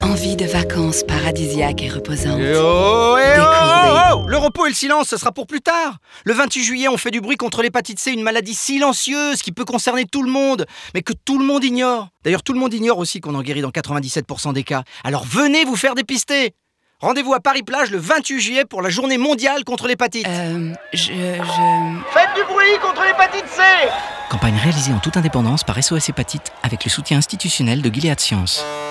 Envie de vacances paradisiaques et reposantes. Le repos et le silence, ce sera pour plus tard. Le 28 juillet, on fait du bruit contre l'hépatite C, une maladie silencieuse qui peut concerner tout le monde, mais que tout le monde ignore. D'ailleurs, tout le monde ignore aussi qu'on en guérit dans 97% des cas. Alors venez vous faire dépister. Rendez-vous à Paris-Plage le 28 juillet pour la journée mondiale contre l'hépatite. Faites du bruit contre l'hépatite C. Campagne réalisée en toute indépendance par SOS Hépatite avec le soutien institutionnel de Gilead Sciences.